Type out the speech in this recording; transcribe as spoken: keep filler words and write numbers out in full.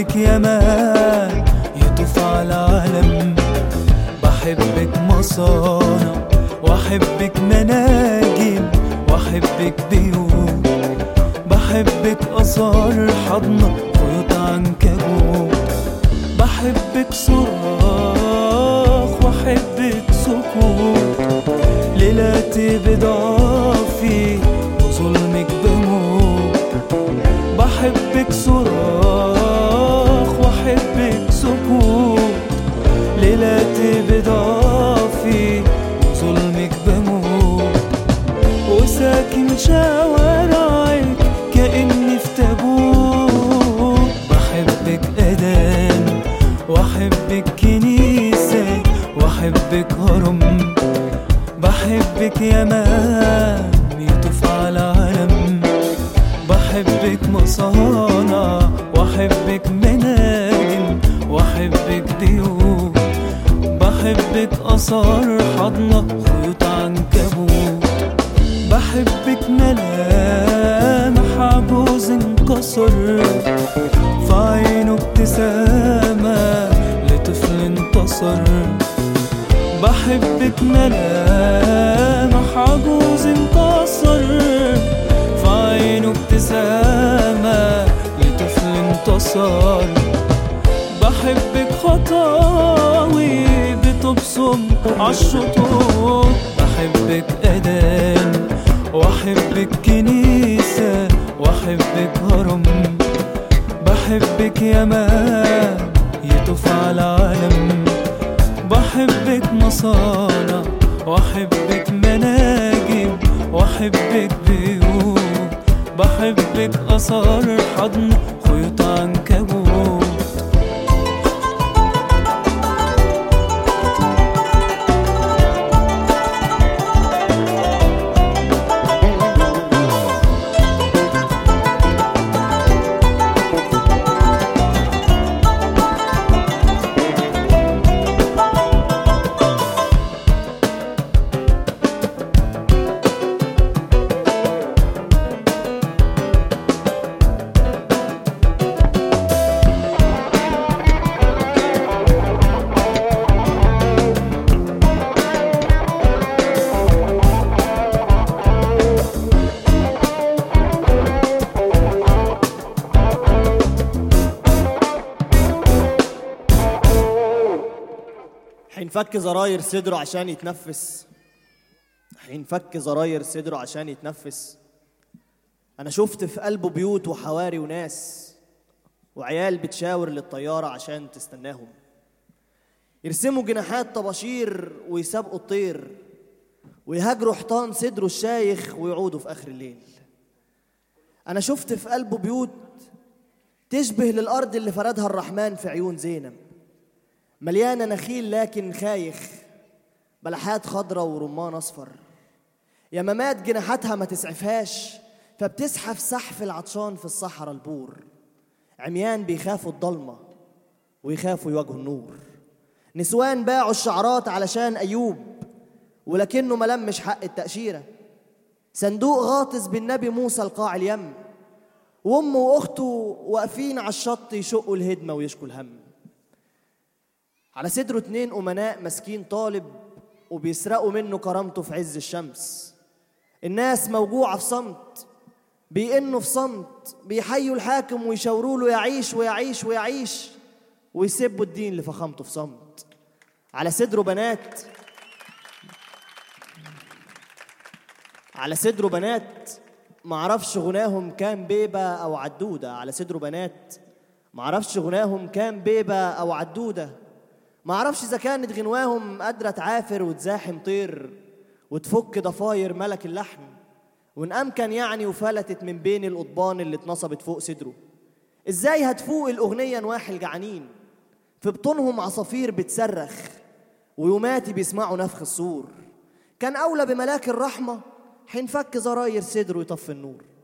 بحبك يا مان يطوف على العالم، بحبك مصانع واحبك مناجم واحبك بيوت، بحبك آثار حضنة خيوط عنكبوت، بحبك صراخ واحبك سكوت، ليلاتي بضعفي وظلمك بموت، بحبك صراخ واحبك سكوت، ليلاتي بضعفي وظلمك بموت، وساكن شوارعك كأني في تابوت، بحبك أذان واحبك كنيسة واحبك هرم، بحبك يا مان يطوف على العالم، بحبك مصانع واحبك مناجم واحبك بيوت، بحبك آثار حضنة خيوط عنكبوت، بحبك ملامح عجوز انكسر في عينه ابتسامة لطفل انتصر، بحبك ملامح عجوز انكسر في عينه ابتسامة لطفل انتصر، بحبك خطاوي بتبصم عالشطوط، بحبك أذان واحبك كنيسة واحبك هرم، بحبك يا مان يطوف على العالم، بحبك مصانع واحبك مناجم واحبك بيوت، بحبك آثار حضن خيوط عنكبوت. حينفك زراير صدره عشان يتنفس، حينفك زراير صدره عشان يتنفس، أنا شفت في قلبه بيوت وحواري وناس وعيال بتشاور للطيارة عشان تستناهم، يرسموا جناحات طباشير ويسابقوا الطير ويهاجروا حيطان صدره الشايخ ويعودوا في آخر الليل. أنا شفت في قلبه بيوت تشبه للأرض اللي فردها الرحمن في عيون زينب، مليانة نخيل لكن خايخ، بلحات خضرة ورمان أصفر، يمامات جناحاتها ما تسعفهاش فبتزحف سحف العطشان في الصحراء البور، عميان بيخافوا الضلمة ويخافوا يواجهوا النور، نسوان باعوا الشعرات علشان أيوب ولكنه ملمش حق التأشيرة، صندوق غاطس بالنبي موسى لقاع اليم، وأمه وأخته واقفين على الشط يشقوا الهدمة ويشكوا الهم، على صدره اتنين أمناء مسكين طالب وبيسرقوا منه كرامته في عز الشمس، الناس موجوعة في صمت بيئنوا في صمت، بيحيوا الحاكم ويشاوروا له يعيش ويعيش ويعيش ويسبوا الدين لفخامته في صمت، على صدره بنات على صدره بنات معرفش غناهم كام بيبة أو عدودة، على صدره بنات معرفش غناهم كام بيبة أو عدودة، معرفش إذا كانت غنواهم قادرة تعافر وتزاحم طير وتفك ضفاير ملك اللحن، وإن أمكن يعني وفلتت من بين القضبان اللي اتنصبت فوق صدره، إزاي هتفوق الأغنية نواحي الجعانين في بطونهم عصافير بتصرخ ويوماتي بيسمعوا نفخ الصور، كان أولى بملاك الرحمة حينفك زراير صدره يطفي النور.